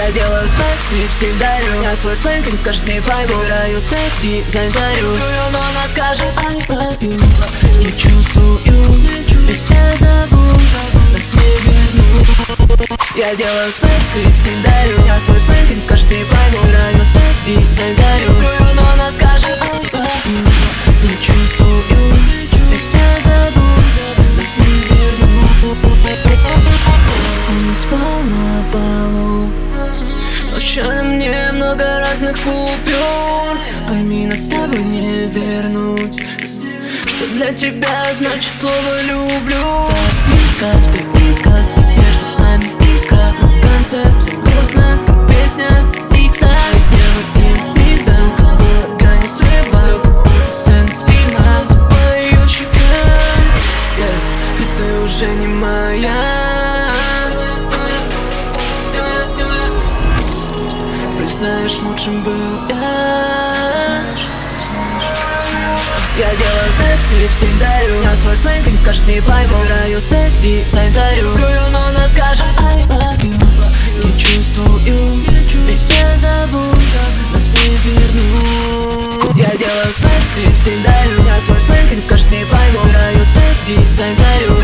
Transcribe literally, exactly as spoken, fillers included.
Я делаю свой скрип, стиль дарю. Я свой сленг, не скажет, не пойму. Собираю стек, дизайн дарю. Но она скажет I love you. Не чувствую, ведь не забуду, нас не верну. Я делаю свой скрип, стиль дарю. Я свой сленг, не скажет, не пойму. Собираю стек, дизайн дарю. Но она скажет I love you. Не чувствую, ведь не забуду, нас не верну. Он спал на полу. Ночью на мне много разных купюр. Пойми, нас с тобой не вернуть. Что для тебя значит слово люблю? Так близко, ты близко, между нами вписка. Но в конце все грустно, как песня Икса. Первый инвиз, как было грани срыва. Все как будто сцена с фильма. По ее щекам, yeah. И ты уже не моя. Знаешь, лучшим был я. Я делаю секс, скрип, стиль дарю. Я свой сленг, не скажет, не пойму. Собираю стек, дизайн дарю. Но она скажет I love you. Не чувствую, ведь не забуду, нас не верну. Я делаю свой скрип, стиль дарю. Я свой сленг, не скажет, не пойму. Собираю стек, дизайн дарю.